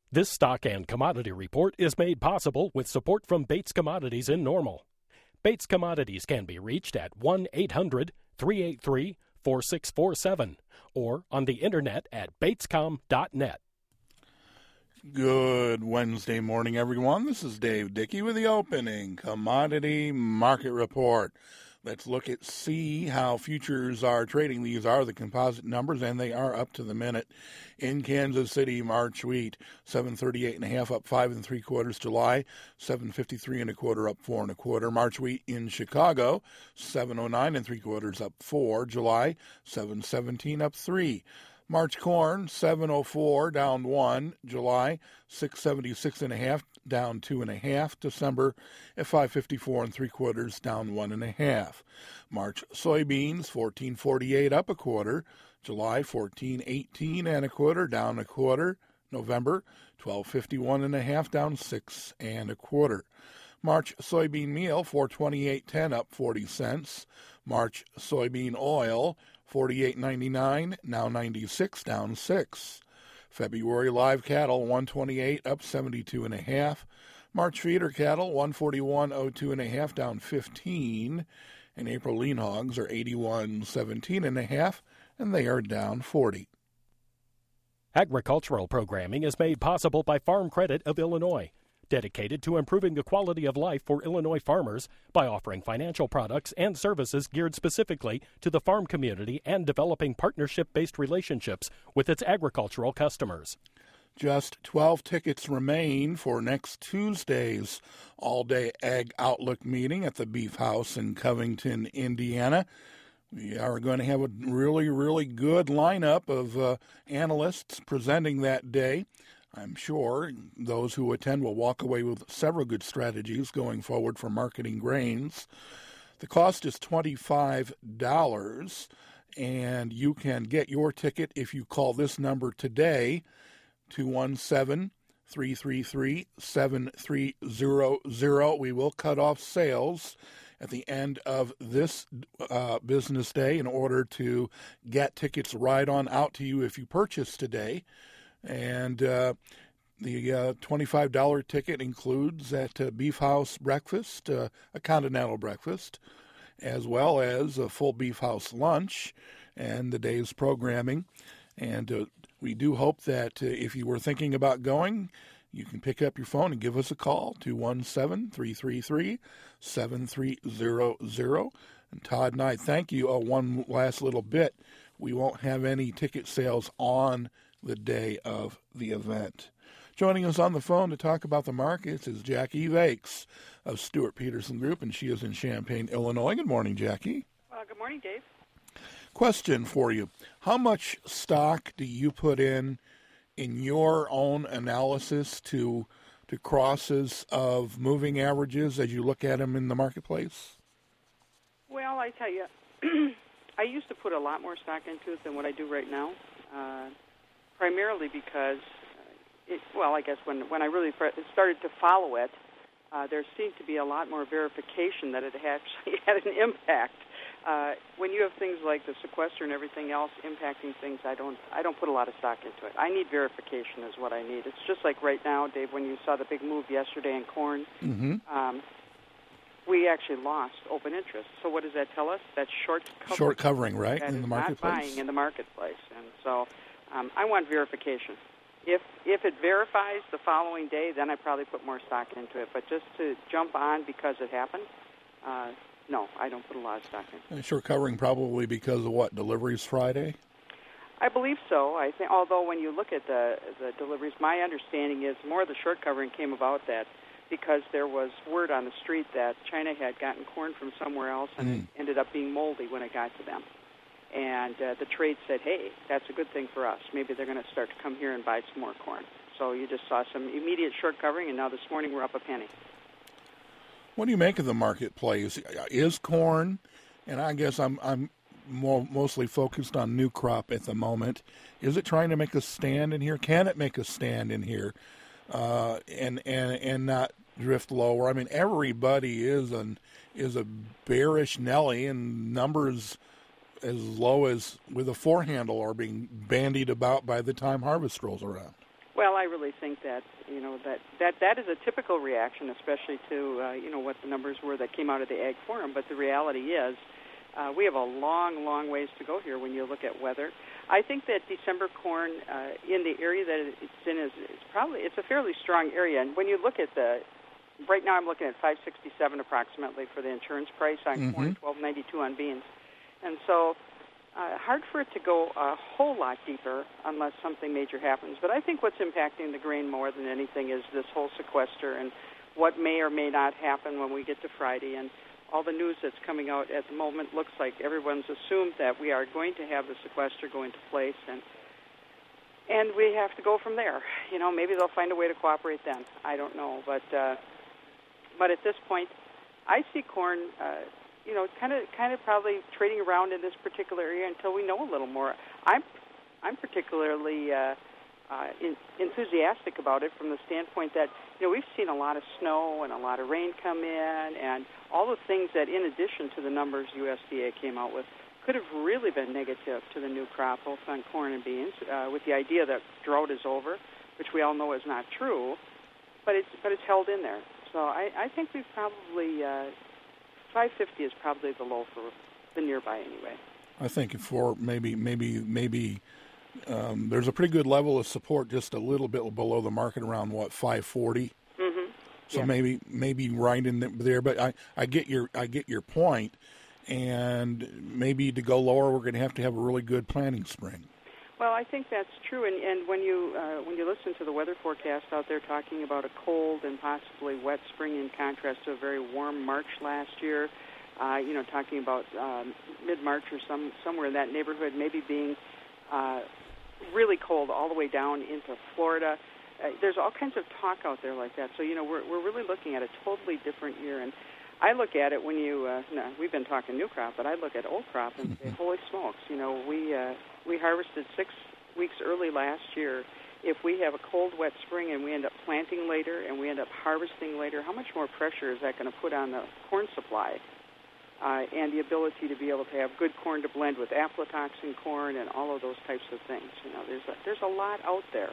This stock and commodity report is made possible with support from Bates Commodities in Normal. Bates Commodities can be reached at 1-800-383-4647 or on the internet at batescom.net. Good Wednesday morning, everyone. This is Dave Dickey with the opening commodity market report. Let's see how futures are trading. These are the composite numbers, and they are up to the minute. In Kansas City, March wheat, 738.5 up 5 3/4. July, 753 1/4 up 4 1/4. March wheat in Chicago, 709 3/4 up 4. July, 717 up 3. March corn, 704 down 1. July, 676.5 down 2.5. December at 554 3/4 down 1.5. March soybeans, 1448 up 1/4. July, 1418 1/4 down 1/4. November, 1251.5 down 6 1/4. March soybean meal, 428.10 up 40 cents. March soybean oil, 48.99, now 96, down 6. February live cattle, 128 up 72.5. March feeder cattle, 141.02 1/2, down 15. And April lean hogs are 81.17 1/2, and they are down 40. Agricultural programming is made possible by Farm Credit of Illinois, dedicated to improving the quality of life for Illinois farmers by offering financial products and services geared specifically to the farm community and developing partnership-based relationships with its agricultural customers. Just 12 tickets remain for next Tuesday's all-day Ag Outlook meeting at the Beef House in Covington, Indiana. We are going to have a really, really good lineup of analysts presenting that day. I'm sure those who attend will walk away with several good strategies going forward for marketing grains. The cost is $25, and you can get your ticket if you call this number today, 217-333-7300. We will cut off sales at the end of this business day in order to get tickets right on out to you if you purchase today. And the $25 ticket includes that Beef House breakfast, a continental breakfast, as well as a full Beef House lunch and the day's programming. And we do hope that if you were thinking about going, you can pick up your phone and give us a call, 217-333-7300. And Todd and I thank you. One last little bit. We won't have any ticket sales on the day of the event. Joining us on the phone to talk about the markets is Jackie Vakes of Stewart Peterson Group, and she is in Champaign, Illinois. Good morning, Jackie. Good morning, Dave. Question for you. How much stock do you put in your own analysis to crosses of moving averages as you look at them in the marketplace? Well, I tell you, I used to put a lot more stock into it than what I do right now. Primarily because, I guess when I really started to follow it, there seemed to be a lot more verification that it actually had an impact. When you have things like the sequester and everything else impacting things, I don't put a lot of stock into it. I need verification is what I need. It's just like right now, Dave, when you saw the big move yesterday in corn, we actually lost open interest. So what does that tell us? That's short covering, right, in the marketplace. Not buying in the marketplace, and so. I want verification. If it verifies the following day, then I probably put more stock into it. But just to jump on because it happened, no, I don't put a lot of stock in. And short covering probably because of what, deliveries Friday? I believe so. I think, although when you look at the deliveries, my understanding is more of the short covering came about that because there was word on the street that China had gotten corn from somewhere else and it ended up being moldy when it got to them. And the trade said, hey, that's a good thing for us. Maybe they're going to start to come here and buy some more corn. So you just saw some immediate short covering, and now this morning we're up a penny. What do you make of the marketplace? Is corn, and I guess I'm mostly focused on new crop at the moment, is it trying to make a stand in here? Can it make a stand in here and not drift lower? I mean, everybody is a bearish Nelly, and numbers as low as with a four handle are being bandied about by the time harvest rolls around. Well, I really think that that is a typical reaction, especially to what the numbers were that came out of the Ag Forum. But the reality is, we have a long ways to go here when you look at weather. I think that December corn in the area that it's in is it's a fairly strong area. And when you look at right now I'm looking at $5.67 approximately for the insurance price on corn, $12.92 on beans, and so. Hard for it to go a whole lot deeper unless something major happens. But I think what's impacting the grain more than anything is this whole sequester and what may or may not happen when we get to Friday. And all the news that's coming out at the moment looks like everyone's assumed that we are going to have the sequester go into place, and we have to go from there. Maybe they'll find a way to cooperate then. I don't know. But at this point, I see corn... kind of probably trading around in this particular area until we know a little more. I'm particularly enthusiastic about it from the standpoint that we've seen a lot of snow and a lot of rain come in, and all the things that, in addition to the numbers USDA came out with, could have really been negative to the new crop, both on corn and beans. With the idea that drought is over, which we all know is not true, but it's held in there. So I think we've probably. 550 is probably the low for the nearby anyway. I think for maybe there's a pretty good level of support just a little bit below the market around 540. Mm-hmm. So maybe right in there, but I get your point, and maybe to go lower we're going to have a really good planting spring. Well, I think that's true, and when you listen to the weather forecast out there talking about a cold and possibly wet spring in contrast to a very warm March last year, talking about mid-March or somewhere in that neighborhood, maybe being really cold all the way down into Florida. There's all kinds of talk out there like that. So we're really looking at a totally different year, and I look at it when we've been talking new crop, but I look at old crop and say, holy smokes, we harvested 6 weeks early last year. If we have a cold, wet spring and we end up planting later and we end up harvesting later, how much more pressure is that going to put on the corn supply and the ability to be able to have good corn to blend with aflatoxin corn and all of those types of things? There's a lot out there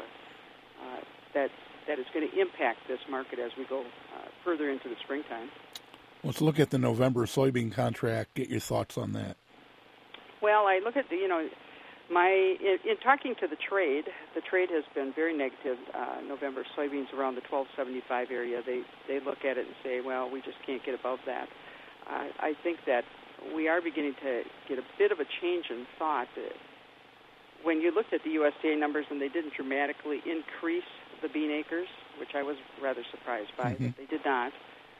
that is going to impact this market as we go further into the springtime. Let's look at the November soybean contract. Get your thoughts on that. Well, I look at in talking to the trade has been very negative. November soybeans around the 1275 area. They look at it and say, well, we just can't get above that. I think that we are beginning to get a bit of a change in thought. When you looked at the USDA numbers and they didn't dramatically increase the bean acres, which I was rather surprised by, that they did not.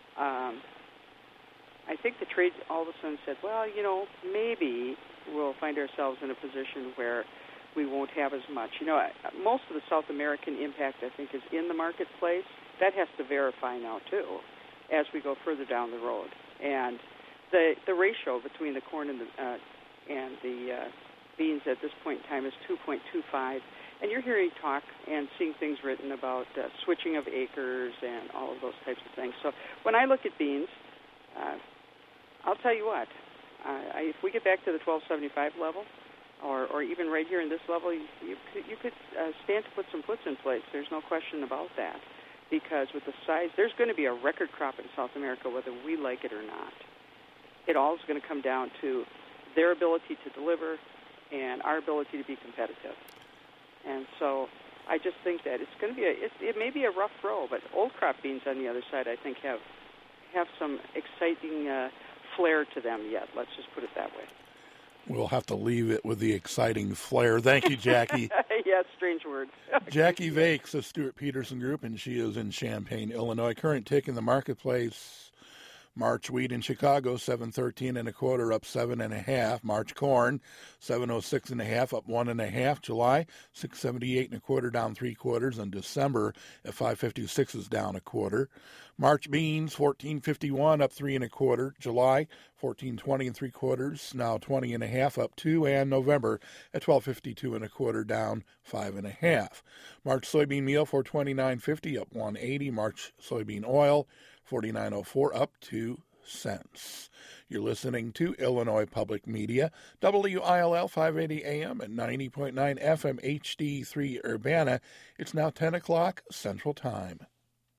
I think the trade all of a sudden said, well, maybe we'll find ourselves in a position where we won't have as much. Most of the South American impact, I think, is in the marketplace. That has to verify now, too, as we go further down the road. And the ratio between the corn and the beans at this point in time is 2.25. And you're hearing talk and seeing things written about switching of acres and all of those types of things. So when I look at beans, I'll tell you what, if we get back to the 1275 level, or even right here in this level, you could stand to put some puts in place. There's no question about that. Because with the size, there's going to be a record crop in South America whether we like it or not. It all is going to come down to their ability to deliver and our ability to be competitive. And so I just think that it's going to be it may be a rough row, but old crop beans on the other side I think have some exciting flair to them yet. Let's just put it that way. We'll have to leave it with the exciting flair. Thank you, Jackie. Yeah, strange words. Jackie Vakes of Stuart Peterson Group, and she is in Champaign, Illinois. Current tick in the marketplace. March wheat in Chicago, 713 1/4, up 7 1/2. March corn, 706 1/2, up 1 1/2. July, 678 1/4, down 3/4. And December at 556 is down 1/4. March beans, 1451, up 3 1/4. July, 1420 3/4, now 20 1/2, up 2. And November at 1252 1/4, down 5 1/2. March soybean meal, 429.50, up 180. March soybean oil, 49.04, up 2 You're listening to Illinois Public Media, WILL 580 AM and 90.9 FM HD3 Urbana. It's now 10 o'clock Central Time.